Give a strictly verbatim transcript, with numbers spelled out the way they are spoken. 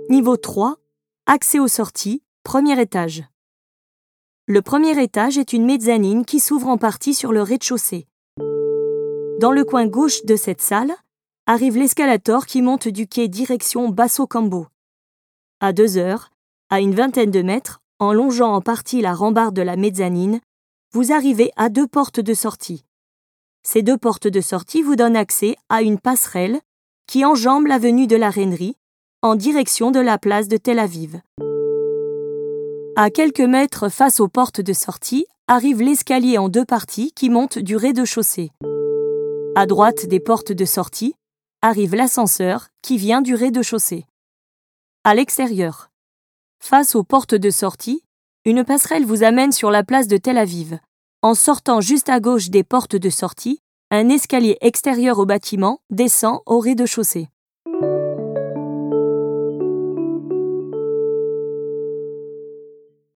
Niveau trois, accès aux sorties, premier étage. Le premier étage est une mezzanine qui s'ouvre en partie sur le rez-de-chaussée. Dans le coin gauche de cette salle, arrive l'escalator qui monte du quai direction Basso Cambo. À deux heures, à une vingtaine de mètres, en longeant en partie la rambarde de la mezzanine, vous arrivez à deux portes de sortie. Ces deux portes de sortie vous donnent accès à une passerelle qui enjambe l'avenue de la Reinerie en direction de la place de Tel Aviv. À quelques mètres face aux portes de sortie, arrive l'escalier en deux parties qui monte du rez-de-chaussée. À droite des portes de sortie, arrive l'ascenseur qui vient du rez-de-chaussée. À l'extérieur, face aux portes de sortie, une passerelle vous amène sur la place de Tel Aviv. En sortant juste à gauche des portes de sortie, un escalier extérieur au bâtiment descend au rez-de-chaussée.